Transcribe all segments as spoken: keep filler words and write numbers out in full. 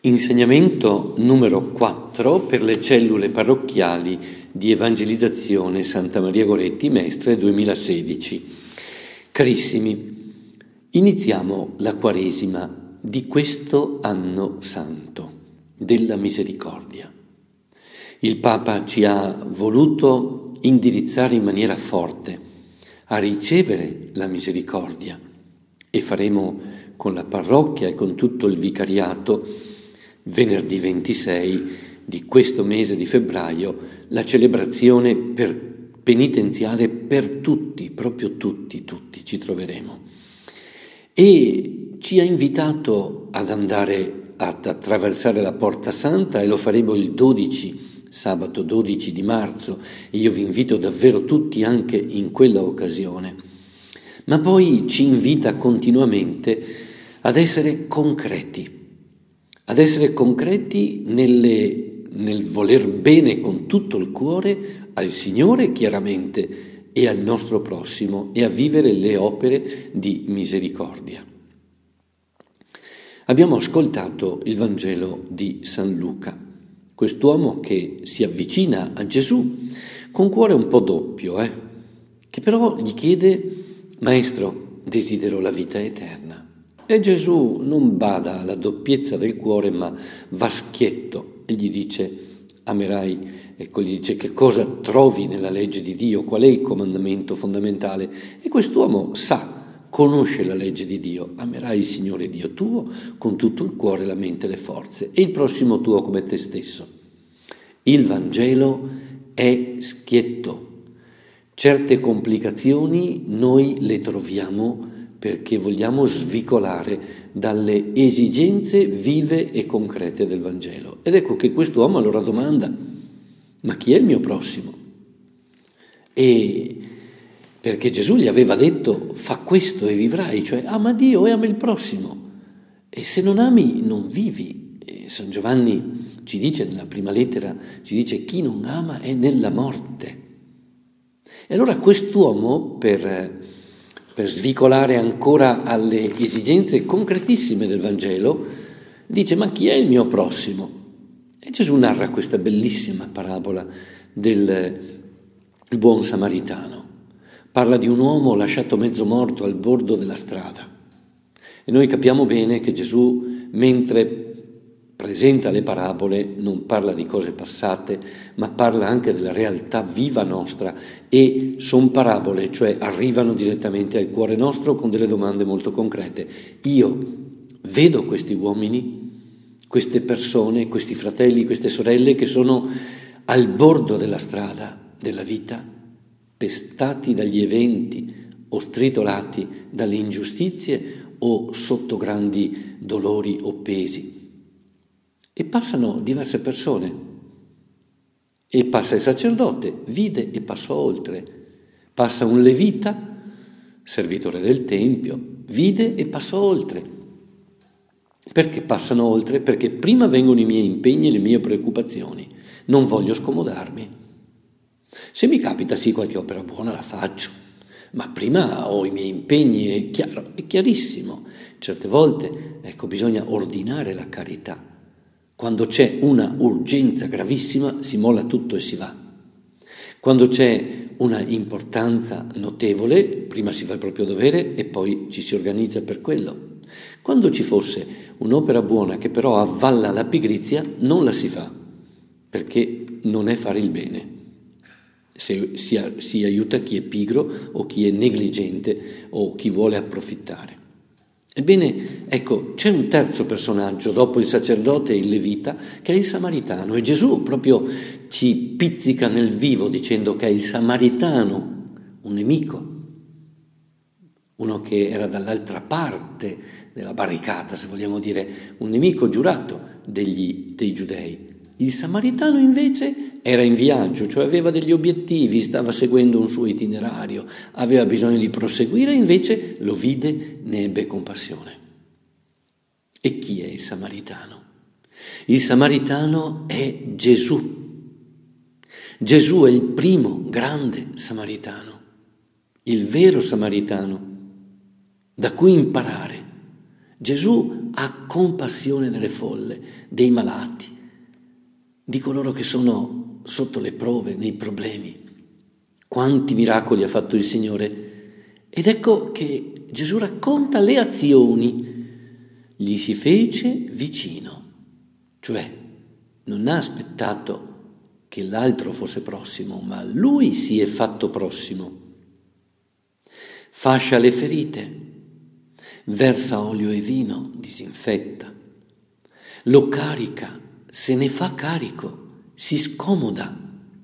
Insegnamento numero quattro per le cellule parrocchiali di evangelizzazione Santa Maria Goretti Mestre duemilasedici. Carissimi, iniziamo la Quaresima di questo anno santo della misericordia. Il Papa ci ha voluto indirizzare in maniera forte a ricevere la misericordia e faremo con la parrocchia e con tutto il vicariato venerdì ventisei di questo mese di febbraio la celebrazione per penitenziale per tutti, proprio tutti, tutti ci troveremo. E ci ha invitato ad andare ad attraversare la Porta Santa e lo faremo il dodici, sabato dodici di marzo, e io vi invito davvero tutti anche in quella occasione. Ma poi ci invita continuamente ad essere concreti, ad essere concreti nelle, nel voler bene con tutto il cuore al Signore chiaramente e al nostro prossimo e a vivere le opere di misericordia. Abbiamo ascoltato il Vangelo di San Luca, quest'uomo che si avvicina a Gesù con cuore un po' doppio, eh, che però gli chiede: Maestro, desidero la vita eterna. E Gesù non bada alla doppiezza del cuore, ma va schietto e gli dice: amerai, ecco, gli dice che cosa trovi nella legge di Dio, qual è il comandamento fondamentale. E quest'uomo sa, conosce la legge di Dio: amerai il Signore Dio tuo con tutto il cuore, la mente e le forze, e il prossimo tuo come te stesso. Il Vangelo è schietto. Certe complicazioni noi le troviamo perché vogliamo svicolare dalle esigenze vive e concrete del Vangelo. Ed ecco che quest'uomo allora domanda: ma chi è il mio prossimo? E perché Gesù gli aveva detto: fa questo e vivrai, cioè ama Dio e ama il prossimo. E se non ami non vivi. E San Giovanni ci dice nella prima lettera, ci dice: chi non ama è nella morte. E allora quest'uomo, per per svicolare ancora alle esigenze concretissime del Vangelo, dice: ma chi è il mio prossimo? E Gesù narra questa bellissima parabola del buon samaritano. Parla di un uomo lasciato mezzo morto al bordo della strada. E noi capiamo bene che Gesù, mentre presenta le parabole, non parla di cose passate, ma parla anche della realtà viva nostra, e sono parabole, cioè arrivano direttamente al cuore nostro con delle domande molto concrete. Io vedo questi uomini, queste persone, questi fratelli, queste sorelle che sono al bordo della strada della vita, pestati dagli eventi o stritolati dalle ingiustizie o sotto grandi dolori o pesi. E passano diverse persone. E passa il sacerdote, vide e passò oltre. Passa un levita, servitore del Tempio, vide e passò oltre. Perché passano oltre? Perché prima vengono i miei impegni e le mie preoccupazioni. Non voglio scomodarmi. Se mi capita sì qualche opera buona la faccio, ma prima ho i miei impegni, è chiaro, è chiarissimo. Certe volte, ecco, bisogna ordinare la carità. Quando c'è una urgenza gravissima si molla tutto e si va. Quando c'è una importanza notevole, prima si fa il proprio dovere e poi ci si organizza per quello. Quando ci fosse un'opera buona che però avvalla la pigrizia, non la si fa, perché non è fare il bene. Se si, si aiuta chi è pigro o chi è negligente o chi vuole approfittare. Ebbene, ecco, c'è un terzo personaggio dopo il sacerdote e il levita, che è il samaritano, e Gesù proprio ci pizzica nel vivo dicendo che è il samaritano, un nemico, uno che era dall'altra parte della barricata, se vogliamo dire, un nemico giurato degli, dei giudei. Il samaritano invece era in viaggio, cioè aveva degli obiettivi, stava seguendo un suo itinerario, aveva bisogno di proseguire, invece lo vide, ne ebbe compassione. E chi è il samaritano? Il samaritano è Gesù. Gesù è il primo grande samaritano, il vero samaritano, da cui imparare. Gesù ha compassione delle folle, dei malati, di coloro che sono sotto le prove, nei problemi. Quanti miracoli ha fatto il Signore! Ed ecco che Gesù racconta le azioni. Gli si fece vicino, cioè non ha aspettato che l'altro fosse prossimo, ma lui si è fatto prossimo. Fascia le ferite, versa olio e vino, disinfetta, lo carica, se ne fa carico, si scomoda,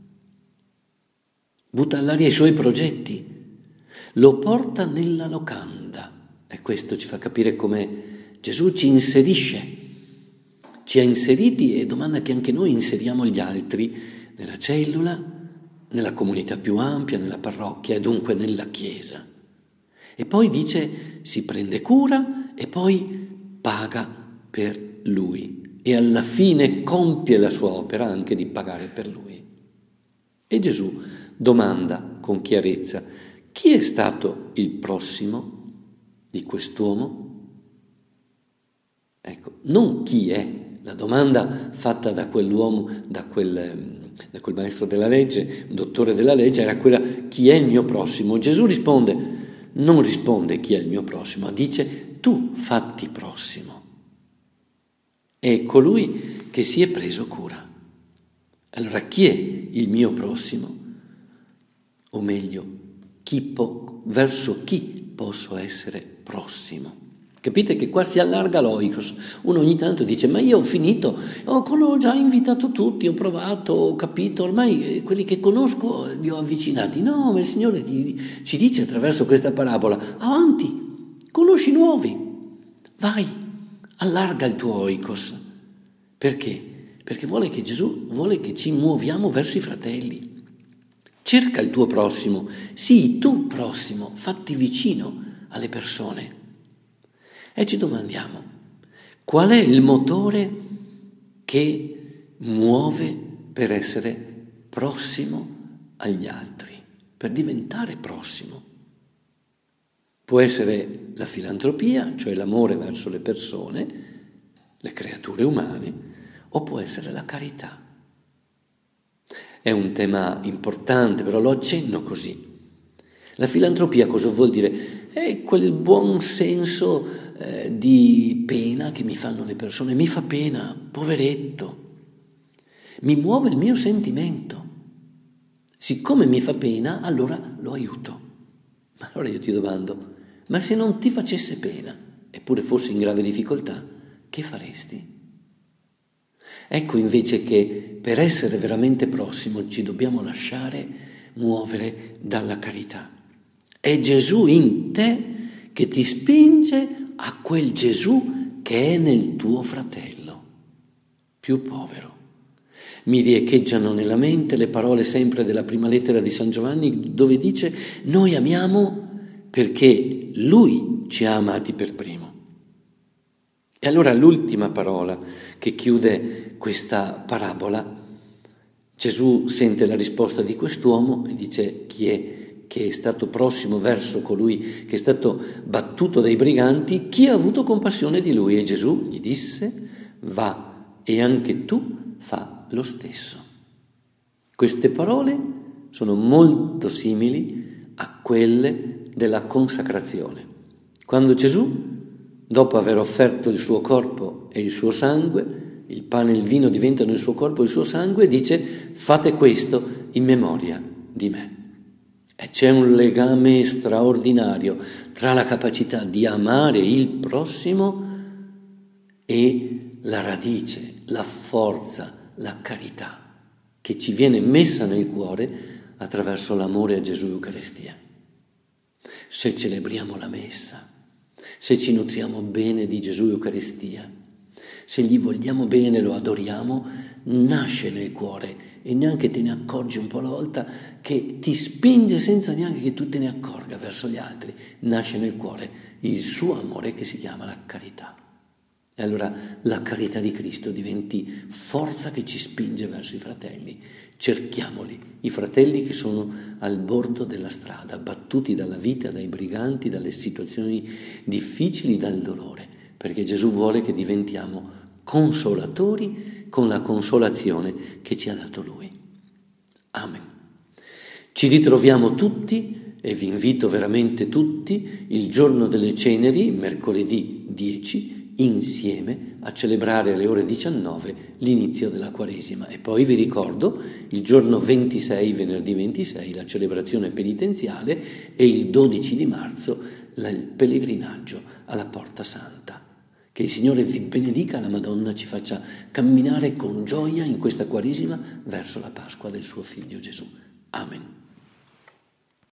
butta all'aria i suoi progetti, lo porta nella locanda. E questo ci fa capire come Gesù ci inserisce, ci ha inseriti e domanda che anche noi inseriamo gli altri nella cellula, nella comunità più ampia, nella parrocchia e dunque nella Chiesa. E poi dice, si prende cura e poi paga per lui e alla fine compie la sua opera anche di pagare per lui. E Gesù domanda con chiarezza, chi è stato il prossimo di quest'uomo? Ecco, non chi è. La domanda fatta da quell'uomo, da quel, da quel maestro della legge, un dottore della legge, era quella, chi è il mio prossimo? Gesù risponde, non risponde chi è il mio prossimo, dice tu fatti prossimo. È colui che si è preso cura. Allora chi è il mio prossimo? O meglio, chi po- verso chi posso essere prossimo? Capite che qua si allarga l'oikos. Uno ogni tanto dice, ma io ho finito, ho, ho già invitato tutti, ho provato, ho capito, ormai quelli che conosco li ho avvicinati. No, ma il Signore ti, ci dice attraverso questa parabola, avanti, conosci nuovi, vai, allarga il tuo oikos. Perché? Perché vuole che Gesù, vuole che ci muoviamo verso i fratelli. Cerca il tuo prossimo, sii tu prossimo, fatti vicino alle persone. E ci domandiamo, qual è il motore che muove per essere prossimo agli altri, per diventare prossimo? Può essere la filantropia, cioè l'amore verso le persone, le creature umane, o può essere la carità. È un tema importante, però lo accenno così. La filantropia cosa vuol dire? È quel buon senso eh, di pena che mi fanno le persone. Mi fa pena, poveretto. Mi muove il mio sentimento. Siccome mi fa pena, allora lo aiuto. Ma allora io ti domando, ma se non ti facesse pena, eppure fossi in grave difficoltà, che faresti? Ecco invece che per essere veramente prossimo ci dobbiamo lasciare muovere dalla carità. È Gesù in te che ti spinge a quel Gesù che è nel tuo fratello, più povero. Mi riecheggiano nella mente le parole sempre della prima lettera di San Giovanni dove dice noi amiamo perché Lui ci ha amati per primo. E allora l'ultima parola che chiude questa parabola, Gesù sente la risposta di quest'uomo e dice chi è che è stato prossimo verso colui che è stato battuto dai briganti, chi ha avuto compassione di lui? E Gesù gli disse, va e anche tu fa lo stesso. Queste parole sono molto simili a quelle della consacrazione. Quando Gesù, dopo aver offerto il suo corpo e il suo sangue, il pane e il vino diventano il suo corpo e il suo sangue, dice fate questo in memoria di me. E c'è un legame straordinario tra la capacità di amare il prossimo e la radice, la forza, la carità che ci viene messa nel cuore attraverso l'amore a Gesù Eucaristia. Se celebriamo la messa, se ci nutriamo bene di Gesù Eucaristia, se gli vogliamo bene, lo adoriamo, nasce nel cuore e neanche te ne accorgi un po' alla volta che ti spinge senza neanche che tu te ne accorga verso gli altri. Nasce nel cuore il suo amore che si chiama la carità. E allora la carità di Cristo diventi forza che ci spinge verso i fratelli. Cerchiamoli, i fratelli che sono al bordo della strada, battuti dalla vita, dai briganti, dalle situazioni difficili, dal dolore. perché Gesù vuole che diventiamo consolatori con la consolazione che ci ha dato Lui. Amen. Ci ritroviamo tutti, e vi invito veramente tutti, il giorno delle ceneri, mercoledì dieci, insieme a celebrare alle ore diciannove l'inizio della Quaresima. E poi vi ricordo il giorno ventisei, venerdì ventisei, la celebrazione penitenziale, e il dodici di marzo il pellegrinaggio alla Porta Santa. Che il Signore vi benedica, la Madonna ci faccia camminare con gioia in questa Quaresima verso la Pasqua del suo Figlio Gesù. Amen.